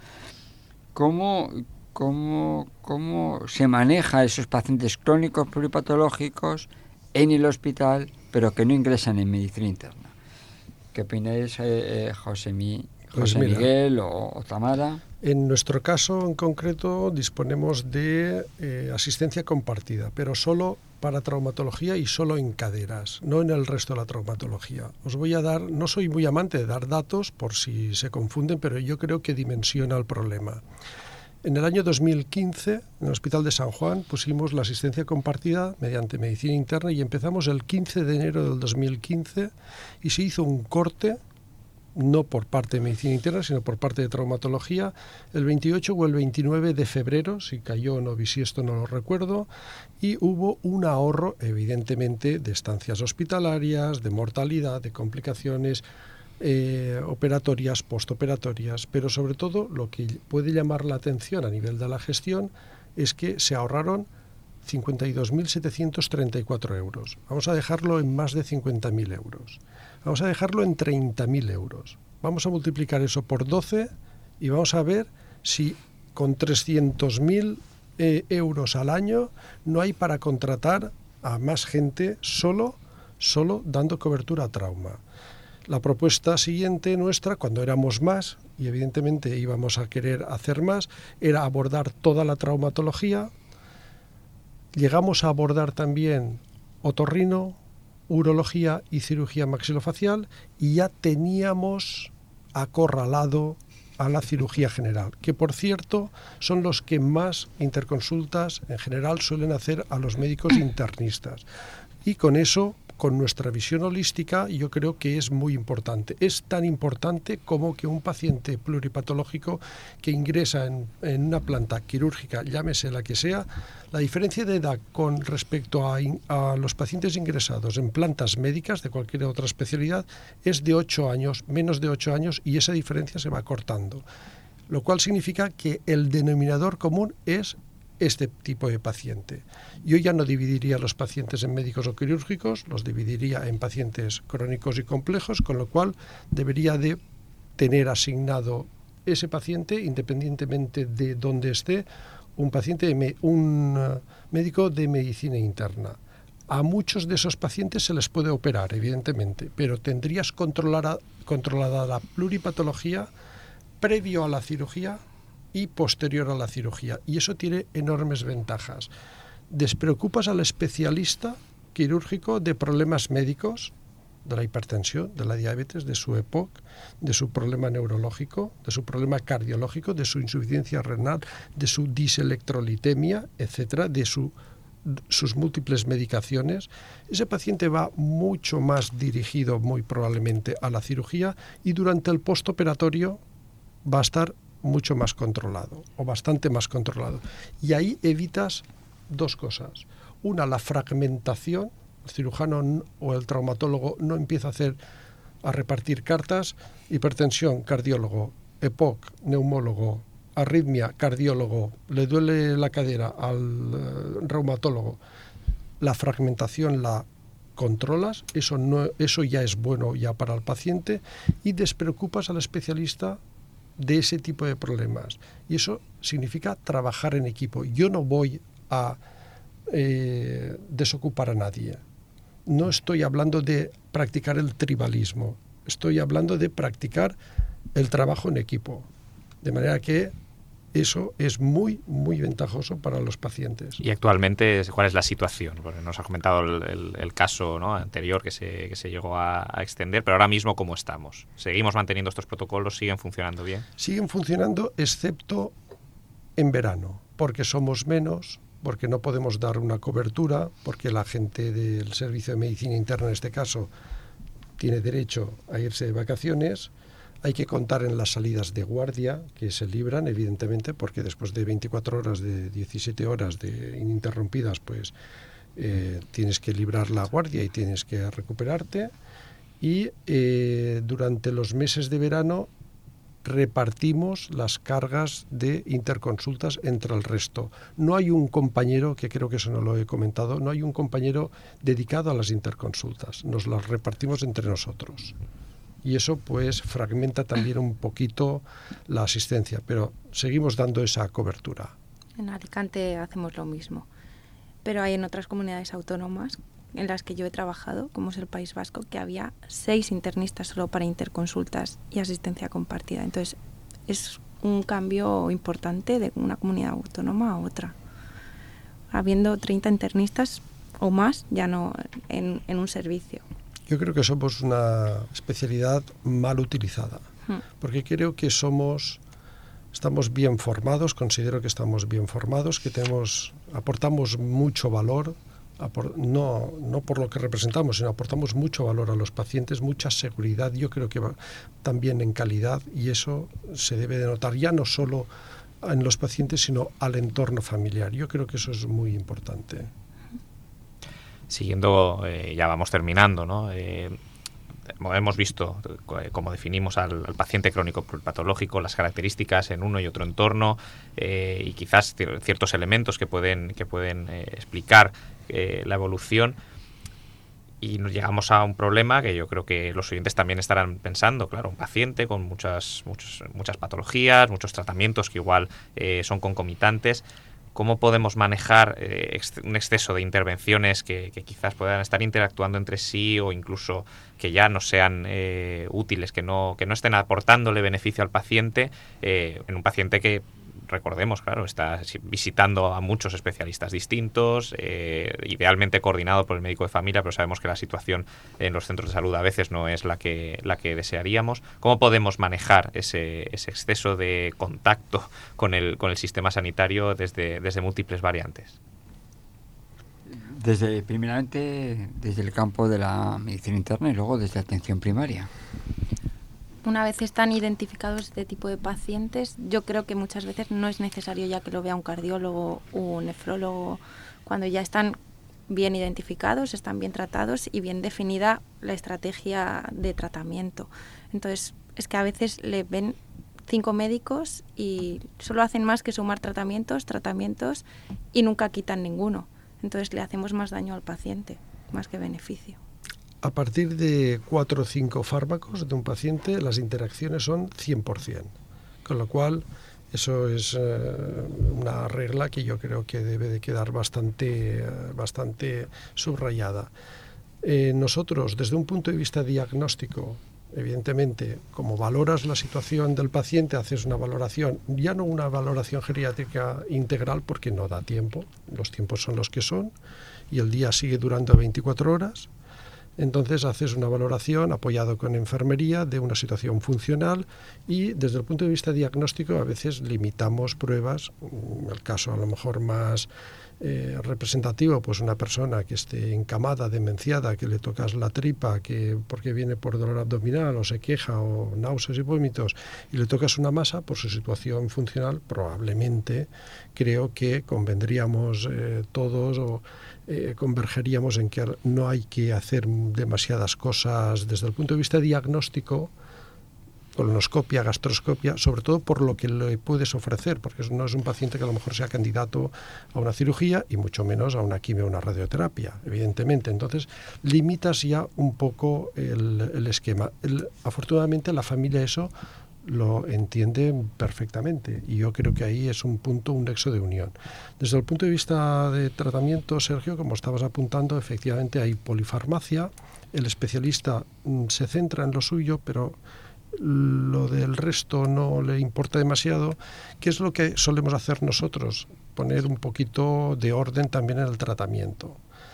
¿Cómo, cómo, cómo se maneja esos pacientes crónicos pluripatológicos en el hospital, pero que no ingresan en medicina interna? ¿Qué opináis, eh, José, Mi, José pues Miguel o, o Tamara? En nuestro caso en concreto disponemos de eh, asistencia compartida, pero solo para traumatología y solo en caderas, no en el resto de la traumatología. Os voy a dar, no soy muy amante de dar datos por si se confunden, pero yo creo que dimensiona el problema. En el año dos mil quince, en el Hospital de San Juan, pusimos la asistencia compartida mediante medicina interna y empezamos el quince de enero del dos mil quince y se hizo un corte, no por parte de medicina interna, sino por parte de traumatología, el veintiocho o el veintinueve de febrero, si cayó o no bisiesto no lo recuerdo, y hubo un ahorro, evidentemente, de estancias hospitalarias, de mortalidad, de complicaciones eh, operatorias, postoperatorias, pero sobre todo lo que puede llamar la atención a nivel de la gestión es que se ahorraron cincuenta y dos mil setecientos treinta y cuatro euros. Vamos a dejarlo en más de cincuenta mil euros. Vamos a dejarlo en treinta mil euros. Vamos a multiplicar eso por doce y vamos a ver si con trescientos mil eh, euros al año no hay para contratar a más gente solo, solo dando cobertura a trauma. La propuesta siguiente nuestra, cuando éramos más, y evidentemente íbamos a querer hacer más, era abordar toda la traumatología. Llegamos a abordar también otorrino, urología y cirugía maxilofacial y ya teníamos acorralado a la cirugía general, que por cierto son los que más interconsultas en general suelen hacer a los médicos internistas. Y con eso, con nuestra visión holística, yo creo que es muy importante. Es tan importante como que un paciente pluripatológico que ingresa en, en una planta quirúrgica, llámese la que sea, la diferencia de edad con respecto a, a los pacientes ingresados en plantas médicas de cualquier otra especialidad es de ocho años, menos de ocho años, y esa diferencia se va cortando. Lo cual significa que el denominador común es este tipo de paciente. Yo ya no dividiría los pacientes en médicos o quirúrgicos, los dividiría en pacientes crónicos y complejos, con lo cual debería de tener asignado ese paciente, independientemente de dónde esté, un paciente de me, un uh, médico de medicina interna. A muchos de esos pacientes se les puede operar, evidentemente, pero tendrías controlada, controlada la pluripatología previo a la cirugía y posterior a la cirugía, y eso tiene enormes ventajas. Despreocupas al especialista quirúrgico de problemas médicos, de la hipertensión, de la diabetes, de su E P O C, de su problema neurológico, de su problema cardiológico, de su insuficiencia renal, de su diselectrolitemia, etcétera, de su, sus múltiples medicaciones. Ese paciente va mucho más dirigido, muy probablemente, a la cirugía, y durante el postoperatorio va a estar mucho más controlado o bastante más controlado. Y ahí evitas dos cosas. Una, la fragmentación. El cirujano o el traumatólogo no empieza a hacer a repartir cartas, hipertensión, cardiólogo, E P O C, neumólogo, arritmia, cardiólogo, le duele la cadera al uh, reumatólogo. La fragmentación la controlas, eso, no, eso ya es bueno ya para el paciente, y despreocupas al especialista de ese tipo de problemas. Y eso significa trabajar en equipo. Yo no voy a eh, desocupar a nadie. No estoy hablando de practicar el tribalismo. Estoy hablando de practicar el trabajo en equipo. De manera que eso es muy, muy ventajoso para los pacientes. Y actualmente, ¿cuál es la situación? Porque nos ha comentado el, el, el caso, ¿no?, anterior que se, que se llegó a, a extender, pero ahora mismo, ¿cómo estamos? ¿Seguimos manteniendo estos protocolos? ¿Siguen funcionando bien? Siguen funcionando, excepto en verano, porque somos menos, porque no podemos dar una cobertura, porque la gente del Servicio de Medicina Interna, en este caso, tiene derecho a irse de vacaciones. Hay que contar en las salidas de guardia, que se libran, evidentemente, porque después de veinticuatro horas, de diecisiete horas de ininterrumpidas, pues eh, tienes que librar la guardia y tienes que recuperarte. Y eh, durante los meses de verano repartimos las cargas de interconsultas entre el resto. No hay un compañero, que creo que eso no lo he comentado, no hay un compañero dedicado a las interconsultas. Nos las repartimos entre nosotros. Y eso pues fragmenta también un poquito la asistencia, pero seguimos dando esa cobertura. En Alicante hacemos lo mismo, pero hay en otras comunidades autónomas en las que yo he trabajado, como es el País Vasco, que había seis internistas solo para interconsultas y asistencia compartida. Entonces es un cambio importante de una comunidad autónoma a otra. Habiendo treinta internistas o más ya no en, en un servicio. Yo creo que somos una especialidad mal utilizada, porque creo que somos, estamos bien formados, considero que estamos bien formados, que tenemos, aportamos mucho valor, apor, no, no por lo que representamos, sino aportamos mucho valor a los pacientes, mucha seguridad, yo creo que va, también en calidad, y eso se debe de notar ya no solo en los pacientes, sino al entorno familiar. Yo creo que eso es muy importante. Siguiendo, eh, ya vamos terminando, ¿no? Eh, hemos visto eh, cómo definimos al, al paciente crónico pluripatológico, las características en uno y otro entorno eh, y quizás ciertos elementos que pueden, que pueden eh, explicar eh, la evolución. Y nos llegamos a un problema que yo creo que los oyentes también estarán pensando, claro, un paciente con muchas, muchos, muchas patologías, muchos tratamientos que igual eh, son concomitantes. ¿Cómo podemos manejar eh, ex un exceso de intervenciones que, que quizás puedan estar interactuando entre sí o incluso que ya no sean eh, útiles, que no, que no estén aportándole beneficio al paciente, eh, en un paciente que, recordemos, claro, está visitando a muchos especialistas distintos, eh, idealmente coordinado por el médico de familia, pero sabemos que la situación en los centros de salud a veces no es la que, la que desearíamos. ¿Cómo podemos manejar ese, ese exceso de contacto con el, con el sistema sanitario desde, desde múltiples variantes? Desde, primeramente, desde el campo de la medicina interna y luego desde la atención primaria. Una vez están identificados este tipo de pacientes, yo creo que muchas veces no es necesario ya que lo vea un cardiólogo o un nefrólogo. Cuando ya están bien identificados, están bien tratados y bien definida la estrategia de tratamiento. Entonces, es que a veces le ven cinco médicos y solo hacen más que sumar tratamientos, tratamientos y nunca quitan ninguno. Entonces, le hacemos más daño al paciente, más que beneficio. A partir de cuatro o cinco fármacos de un paciente, las interacciones son cien por cien. Con lo cual, eso es eh, una regla que yo creo que debe de quedar bastante, eh, bastante subrayada. Eh, nosotros, desde un punto de vista diagnóstico, evidentemente, como valoras la situación del paciente, haces una valoración, ya no una valoración geriátrica integral porque no da tiempo, los tiempos son los que son y el día sigue durando veinticuatro horas. Entonces haces una valoración apoyado con enfermería de una situación funcional y desde el punto de vista diagnóstico a veces limitamos pruebas. El caso a lo mejor más eh, representativo, pues una persona que esté encamada, demenciada, que le tocas la tripa que porque viene por dolor abdominal o se queja o náuseas y vómitos y le tocas una masa, por su situación funcional probablemente creo que convendríamos eh, todos o Eh, convergeríamos en que no hay que hacer demasiadas cosas desde el punto de vista diagnóstico, colonoscopia, gastroscopia, sobre todo por lo que le puedes ofrecer, porque no es un paciente que a lo mejor sea candidato a una cirugía y mucho menos a una quimio o una radioterapia, evidentemente. Entonces, limitas ya un poco el, el esquema. El, afortunadamente, la familia eso lo entiende perfectamente y yo creo que ahí es un punto, un nexo de unión. Desde el punto de vista de tratamiento, Sergio, como estabas apuntando, efectivamente hay polifarmacia, el especialista mm, se centra en lo suyo, pero lo del resto no le importa demasiado. ¿Qué es lo que solemos hacer nosotros? Poner un poquito de orden también en el tratamiento.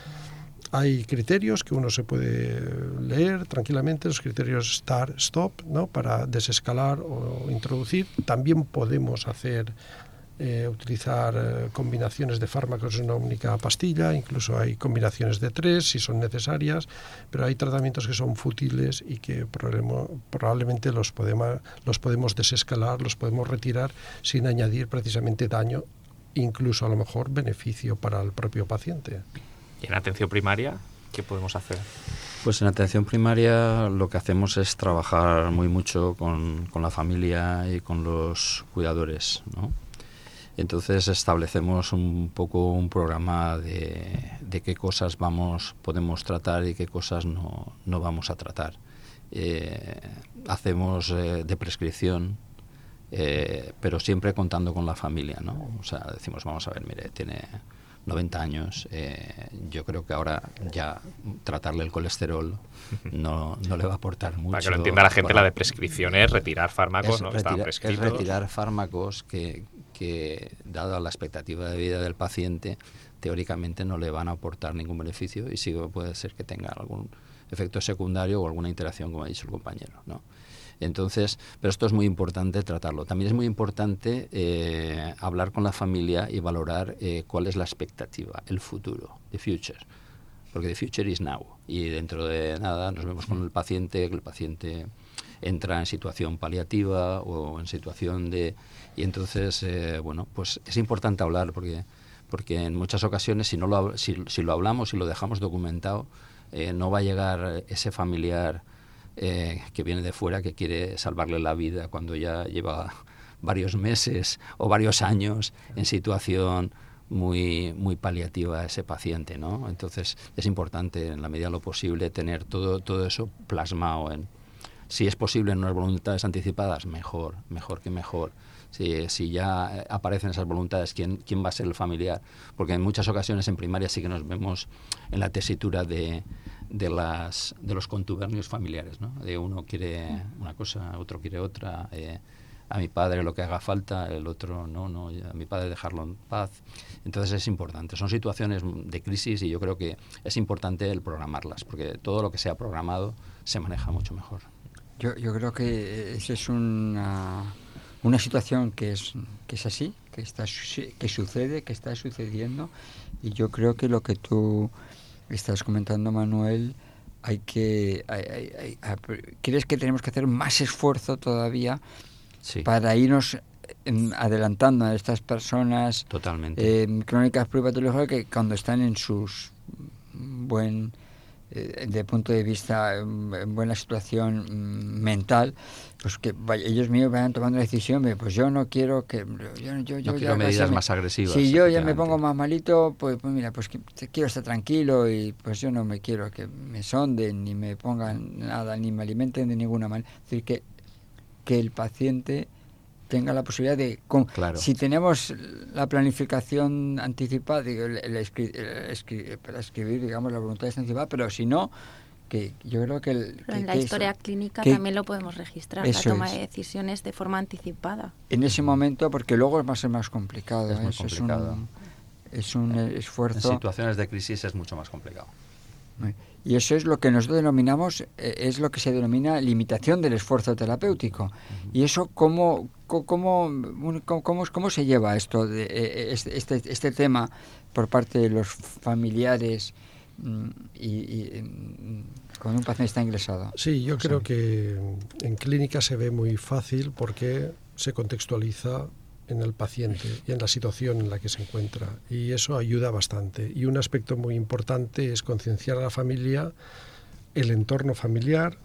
Hay criterios que uno se puede leer tranquilamente, los criterios start, stop, ¿no? Para desescalar o introducir. También podemos hacer, eh, utilizar eh, combinaciones de fármacos en una única pastilla, incluso hay combinaciones de tres si son necesarias, pero hay tratamientos que son fútiles y que probablemente los podemos, los podemos desescalar, los podemos retirar sin añadir precisamente daño, incluso a lo mejor beneficio para el propio paciente. ¿Y en atención primaria? ¿Qué podemos hacer? Pues en atención primaria lo que hacemos es trabajar muy mucho con, con la familia y con los cuidadores, ¿no? Entonces establecemos un poco un programa de, de qué cosas vamos podemos tratar y qué cosas no, no vamos a tratar. Eh, hacemos eh, de prescripción, eh, pero siempre contando con la familia, ¿no? O sea, decimos, vamos a ver, mire, tiene noventa años, eh, yo creo que ahora ya tratarle el colesterol no, no le va a aportar mucho. Para que lo entienda la gente, para... la de prescripción es retirar fármacos, es ¿no? retira, Están prescritos. Es retirar fármacos que, que, dada la expectativa de vida del paciente, teóricamente no le van a aportar ningún beneficio y sí puede ser que tenga algún efecto secundario o alguna interacción, como ha dicho el compañero, ¿no? Entonces, pero esto es muy importante tratarlo. También es muy importante eh, hablar con la familia y valorar eh, cuál es la expectativa, el futuro, the future, porque the future is now. Y dentro de nada nos vemos con el paciente, que el paciente entra en situación paliativa o en situación de... Y entonces, eh, bueno, pues es importante hablar porque, porque en muchas ocasiones si, no lo, si, si lo hablamos y lo dejamos documentado, eh, no va a llegar ese familiar Eh, que viene de fuera, que quiere salvarle la vida cuando ya lleva varios meses o varios años en situación muy muy paliativa a ese paciente, ¿no? Entonces es importante, en la medida de lo posible, tener todo todo eso plasmado en, si es posible, en unas voluntades anticipadas, mejor, mejor que mejor. Si, si ya aparecen esas voluntades, ¿quién, ¿quién va a ser el familiar? Porque en muchas ocasiones en primaria sí que nos vemos en la tesitura de, de, las, de los contubernios familiares, ¿no? De uno quiere una cosa, otro quiere otra, eh, a mi padre lo que haga falta, el otro no, no, a mi padre dejarlo en paz. Entonces es importante. Son situaciones de crisis y yo creo que es importante el programarlas, porque todo lo que sea programado se maneja mucho mejor. Yo, yo creo que esa es una... una situación que es que es así, que está que sucede, que está sucediendo, y yo creo que lo que tú estás comentando, Manuel, hay que hay, hay, hay, hay, ¿crees que tenemos que hacer más esfuerzo todavía sí. para irnos eh, adelantando a estas personas totalmente eh, crónicas pluripatológicas que cuando están en sus buen eh, de punto de vista en buena situación mental, pues que vaya, ellos mismos vayan tomando la decisión de, pues yo no quiero que yo, yo, yo no quiero medidas me, más agresivas. Si yo ya me pongo más malito, pues, pues mira, pues que, quiero estar tranquilo y pues yo no me quiero que me sonden ni me pongan nada, ni me alimenten de ninguna manera. Es decir, que, que el paciente tenga la posibilidad de... Con, claro. Si tenemos la planificación anticipada, digo, el, el, escri, el escri, para escribir, digamos, la voluntad es anticipada, pero si no, que yo creo que... El, pero en que, la que historia eso, clínica que, también lo podemos registrar, la toma es. de decisiones de forma anticipada. En ese momento, porque luego va a ser más complicado. Es muy eso complicado. Es un, es un esfuerzo... En situaciones de crisis es mucho más complicado. Y eso es lo que nosotros denominamos, eh, es lo que se denomina limitación del esfuerzo terapéutico. Uh-huh. Y eso, ¿cómo, cómo, cómo, cómo, cómo se lleva esto, de, eh, este, este, este tema por parte de los familiares mm, y, y mm, cuando un paciente está ingresado? Sí, yo creo que en clínica se ve muy fácil porque se contextualiza en el paciente y en la situación en la que se encuentra, y eso ayuda bastante. Y un aspecto muy importante es concienciar a la familia, el entorno familiar,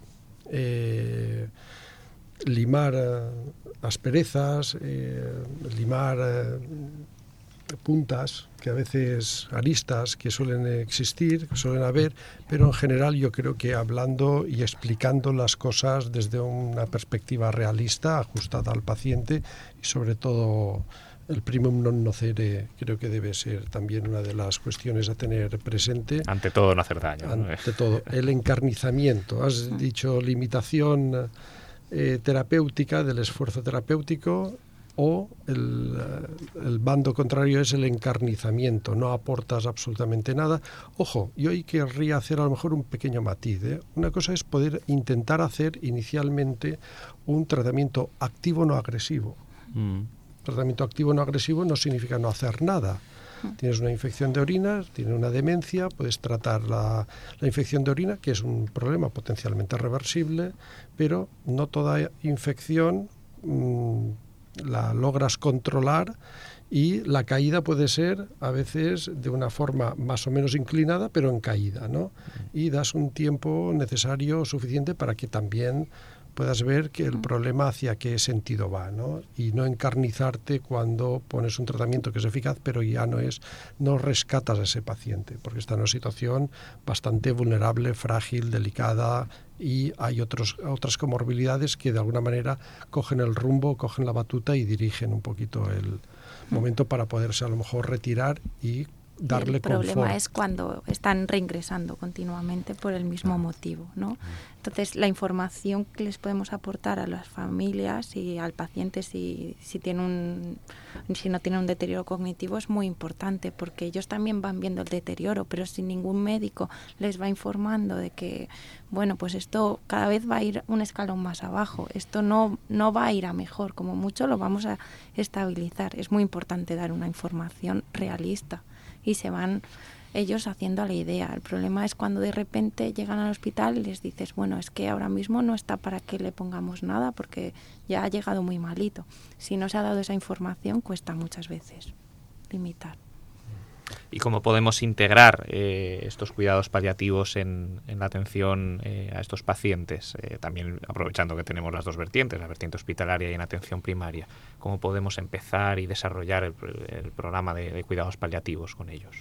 eh, limar eh, asperezas, eh, limar eh, puntas, que a veces aristas que suelen existir, que suelen haber, pero en general yo creo que hablando y explicando las cosas desde una perspectiva realista, ajustada al paciente, y sobre todo el primum non nocere creo que debe ser también una de las cuestiones a tener presente. Ante todo, no hacer daño. Ante ¿no? todo, el encarnizamiento. Has dicho limitación eh, terapéutica del esfuerzo terapéutico, o el, el bando contrario es el encarnizamiento, no aportas absolutamente nada. Ojo, yo ahí querría hacer a lo mejor un pequeño matiz, ¿eh? Una cosa es poder intentar hacer inicialmente un tratamiento activo no agresivo. Mm. Tratamiento activo no agresivo no significa no hacer nada. Tienes una infección de orina, tienes una demencia, puedes tratar la, la infección de orina, que es un problema potencialmente reversible, pero no toda infección mmm, la logras controlar Y la caída puede ser a veces de una forma más o menos inclinada, pero en caída, ¿no? Y das un tiempo necesario suficiente para que también puedas ver que el problema hacia qué sentido va, ¿no? Y no encarnizarte cuando pones un tratamiento que es eficaz, pero ya no es, no rescatas a ese paciente, porque está en una situación bastante vulnerable, frágil, delicada, y hay otros, otras comorbilidades que de alguna manera cogen el rumbo, cogen la batuta y dirigen un poquito el momento para poderse a lo mejor retirar y darle confort. El problema confort. es cuando están reingresando continuamente por el mismo motivo, ¿no? Entonces, la información que les podemos aportar a las familias y al paciente si, si, tiene un, si no tiene un deterioro cognitivo es muy importante, porque ellos también van viendo el deterioro, pero si ningún médico les va informando de que, bueno, pues esto cada vez va a ir un escalón más abajo, esto no, no va a ir a mejor, como mucho lo vamos a estabilizar. Es muy importante dar una información realista y se van ellos haciendo a la idea. El problema es cuando de repente llegan al hospital y les dices, bueno, es que ahora mismo no está para que le pongamos nada porque ya ha llegado muy malito. Si no se ha dado esa información, cuesta muchas veces limitar. ¿Y cómo podemos integrar eh, estos cuidados paliativos en, en la atención eh, a estos pacientes? Eh, también aprovechando que tenemos las dos vertientes, la vertiente hospitalaria y en atención primaria. ¿Cómo podemos empezar y desarrollar el, el programa de, de cuidados paliativos con ellos?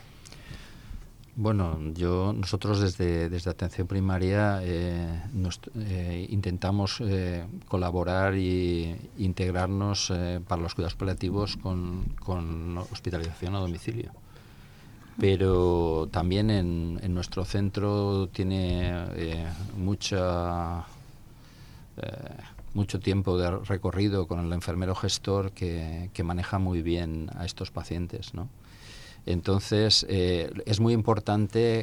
Bueno, yo nosotros desde, desde atención primaria eh, nos, eh, intentamos eh, colaborar e integrarnos eh, para los cuidados paliativos con, con hospitalización a domicilio. Pero también en, en nuestro centro tiene eh, mucha eh, mucho tiempo de recorrido con el enfermero gestor que, que maneja muy bien a estos pacientes, ¿no? Entonces, eh, es muy importante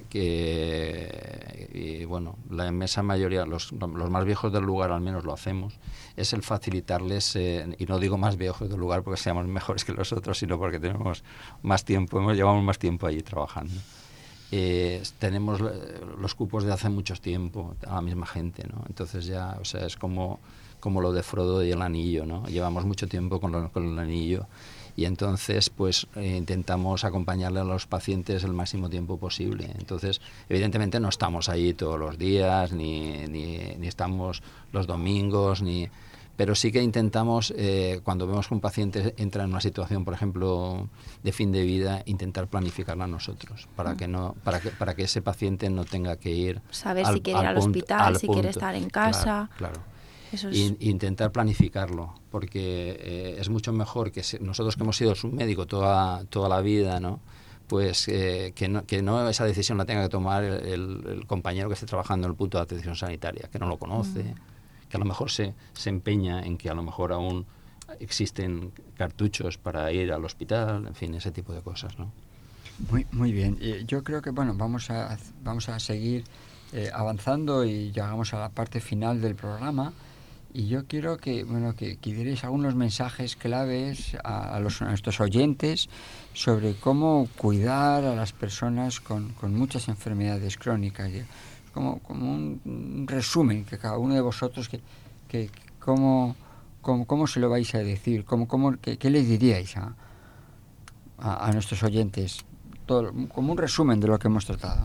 que, y bueno, la inmensa mayoría, los, los más viejos del lugar al menos lo hacemos, es el facilitarles, eh, y no digo más viejos del lugar porque seamos mejores que los otros, sino porque tenemos más tiempo, hemos, llevamos más tiempo allí trabajando. Eh, tenemos los cupos de hace mucho tiempo a la misma gente, ¿no? Entonces ya, o sea, es como, como lo de Frodo y el anillo, ¿no? Llevamos mucho tiempo con, lo, con el anillo. Y entonces, pues, eh, intentamos acompañarle a los pacientes el máximo tiempo posible. Entonces, evidentemente no estamos ahí todos los días, ni, ni, ni estamos los domingos, ni... pero sí que intentamos, eh, cuando vemos que un paciente entra en una situación, por ejemplo, de fin de vida, intentar planificarla nosotros, para que no, para que, para que ese paciente no tenga que ir... Saber al, si quiere al ir al punto, hospital, al si punto. quiere estar en casa... Claro, claro. Eso es... Y, intentar planificarlo, porque eh, es mucho mejor que se, nosotros que hemos sido su médico toda, toda la vida, ¿no? Pues eh, que, no, que no esa decisión la tenga que tomar el, el, el compañero que esté trabajando en el punto de atención sanitaria, que no lo conoce, mm. que a lo mejor se, se empeña en que a lo mejor aún existen cartuchos para ir al hospital, en fin, ese tipo de cosas, ¿no? Muy, muy bien. Yo creo que, bueno, vamos a, vamos a seguir eh, avanzando y llegamos a la parte final del programa. Y yo quiero que, bueno, que, que dierais algunos mensajes claves a, a, los, a nuestros oyentes sobre cómo cuidar a las personas con, con muchas enfermedades crónicas. Como, como un, un resumen que cada uno de vosotros, que, que cómo, cómo, cómo se lo vais a decir, cómo, cómo, qué, qué les diríais a, a, a nuestros oyentes, todo, como un resumen de lo que hemos tratado.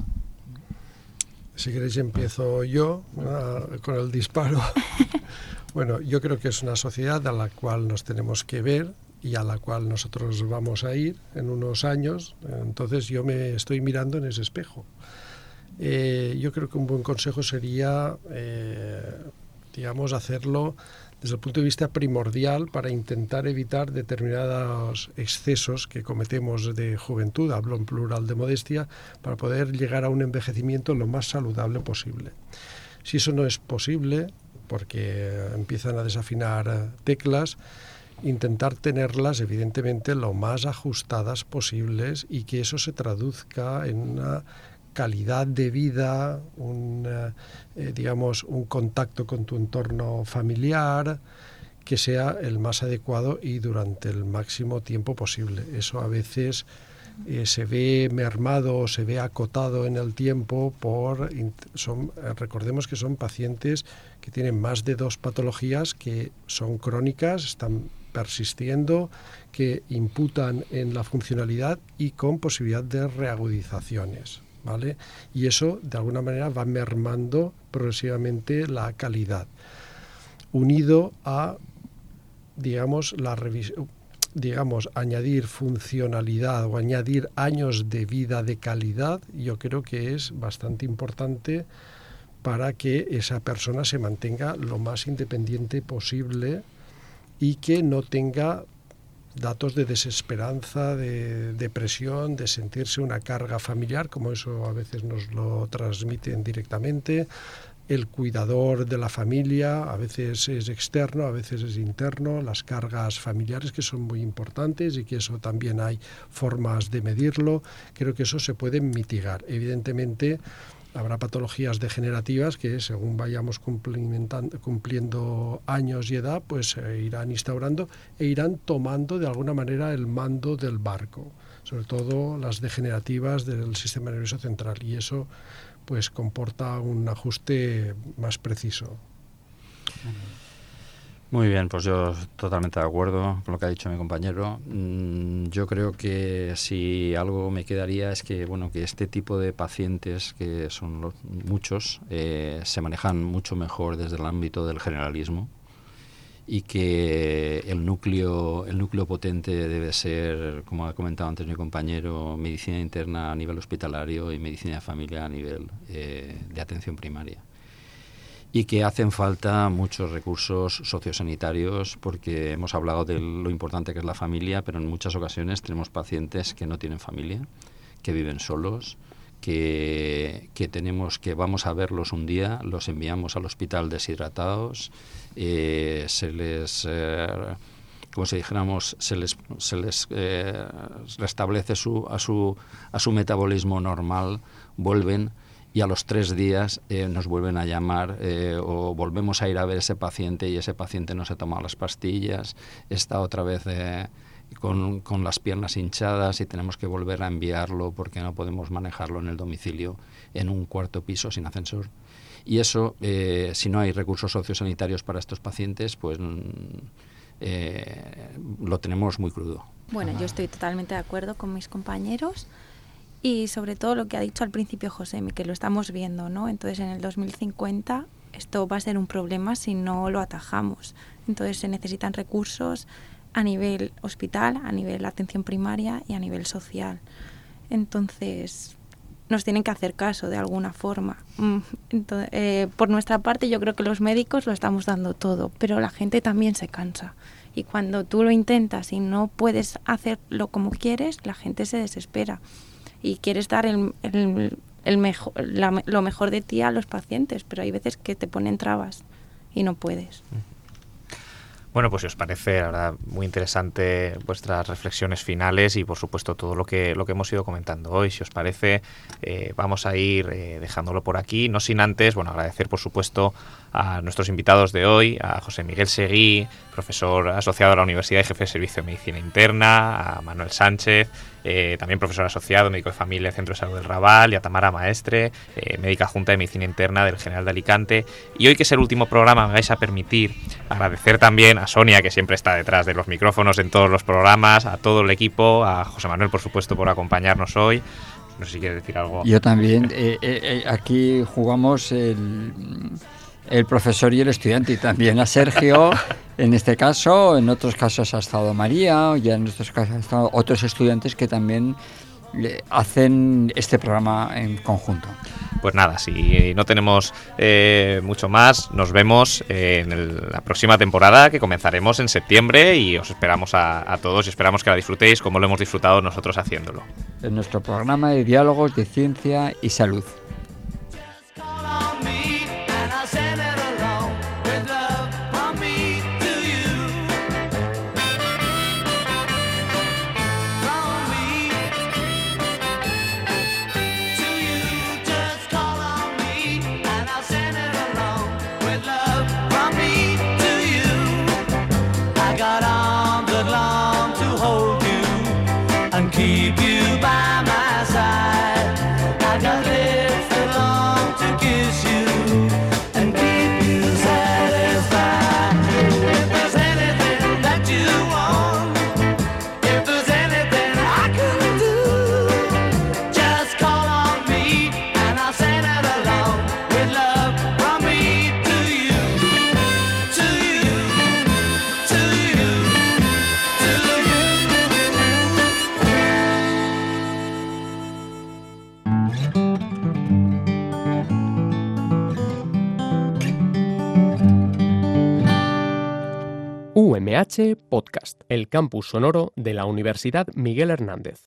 Si queréis empiezo yo uh, con el disparo. Bueno, yo creo que es una sociedad a la cual nos tenemos que ver y a la cual nosotros vamos a ir en unos años. Entonces yo me estoy mirando en ese espejo. Eh, yo creo que un buen consejo sería, eh, digamos, hacerlo desde el punto de vista primordial para intentar evitar determinados excesos que cometemos de juventud, hablo en plural de modestia, para poder llegar a un envejecimiento lo más saludable posible. Si eso no es posible, porque empiezan a desafinar teclas, intentar tenerlas evidentemente lo más ajustadas posibles y que eso se traduzca en una calidad de vida, un, eh, digamos, un contacto con tu entorno familiar que sea el más adecuado y durante el máximo tiempo posible. Eso a veces eh, se ve mermado o se ve acotado en el tiempo por, son, recordemos que son pacientes que tienen más de dos patologías que son crónicas, están persistiendo, que imputan en la funcionalidad y con posibilidad de reagudizaciones, ¿vale? Y eso, de alguna manera, va mermando progresivamente la calidad, unido a, digamos, la revisión, digamos, añadir funcionalidad o añadir años de vida de calidad. Yo creo que es bastante importante para que esa persona se mantenga lo más independiente posible y que no tenga datos de desesperanza, de depresión, de sentirse una carga familiar, como eso a veces nos lo transmiten directamente. El cuidador de la familia a veces es externo, a veces es interno, las cargas familiares, que son muy importantes y que eso también hay formas de medirlo. Creo que eso se puede mitigar. Evidentemente habrá patologías degenerativas que, según vayamos cumpliendo años y edad, pues se irán instaurando e irán tomando de alguna manera el mando del barco, sobre todo las degenerativas del sistema nervioso central, y eso pues comporta un ajuste más preciso. Muy bien, pues yo totalmente de acuerdo con lo que ha dicho mi compañero. Yo creo que si algo me quedaría es que, bueno, que este tipo de pacientes, que son los, muchos, eh, se manejan mucho mejor desde el ámbito del generalismo, y que el núcleo, el núcleo potente debe ser, como ha comentado antes mi compañero, medicina interna a nivel hospitalario y medicina de familia a nivel eh, de atención primaria. Y que hacen falta muchos recursos sociosanitarios, porque hemos hablado de lo importante que es la familia, pero en muchas ocasiones tenemos pacientes que no tienen familia, que viven solos, que, que tenemos que vamos a verlos un día, los enviamos al hospital deshidratados, eh, se les, eh, como si dijéramos, se les, se les eh, restablece su, a, su, a su metabolismo normal, vuelven, y a los tres días eh, nos vuelven a llamar eh, o volvemos a ir a ver ese paciente y ese paciente no se toma las pastillas, está otra vez eh, con, con las piernas hinchadas y tenemos que volver a enviarlo porque no podemos manejarlo en el domicilio en un cuarto piso sin ascensor. Y eso, eh, si no hay recursos sociosanitarios para estos pacientes, pues eh, lo tenemos muy crudo. Bueno, yo estoy totalmente de acuerdo con mis compañeros. Y sobre todo lo que ha dicho al principio Josemi, que lo estamos viendo, ¿no? Entonces en el dos mil cincuenta esto va a ser un problema si no lo atajamos. Entonces se necesitan recursos a nivel hospital, a nivel atención primaria y a nivel social. Entonces nos tienen que hacer caso de alguna forma. Entonces, eh, por nuestra parte yo creo que los médicos lo estamos dando todo, pero la gente también se cansa. Y cuando tú lo intentas y no puedes hacerlo como quieres, la gente se desespera. Y quieres dar el, el, el mejor, la, lo mejor de ti a los pacientes, pero hay veces que te ponen trabas y no puedes. Bueno, pues si os parece, la verdad, muy interesante vuestras reflexiones finales y, por supuesto, todo lo que lo que hemos ido comentando hoy. Si os parece, eh, vamos a ir eh, dejándolo por aquí, no sin antes, bueno, agradecer, por supuesto, a nuestros invitados de hoy, a José Miguel Seguí, profesor asociado a la Universidad y jefe de Servicio de Medicina Interna, a Manuel Sánchez, eh, también profesor asociado, médico de familia, Centro de Salud del Raval, y a Tamara Maestre, eh, médica adjunta de Medicina Interna del General de Alicante. Y hoy, que es el último programa, me vais a permitir agradecer también a Sonia, que siempre está detrás de los micrófonos en todos los programas, a todo el equipo, a José Manuel, por supuesto, por acompañarnos hoy. No sé si quieres decir algo. Yo también. Eh, eh, aquí jugamos el, el profesor y el estudiante, y también a Sergio, en este caso. En otros casos ha estado María, y en otros casos han estado otros estudiantes que también hacen este programa en conjunto. Pues nada, si no tenemos eh, mucho más, nos vemos eh, en el, la próxima temporada, que comenzaremos en septiembre, y os esperamos a, a todos y esperamos que la disfrutéis como lo hemos disfrutado nosotros haciéndolo. En nuestro programa de diálogos de ciencia y salud. Keep you by my side. I got little M H Podcast, el campus sonoro de la Universidad Miguel Hernández.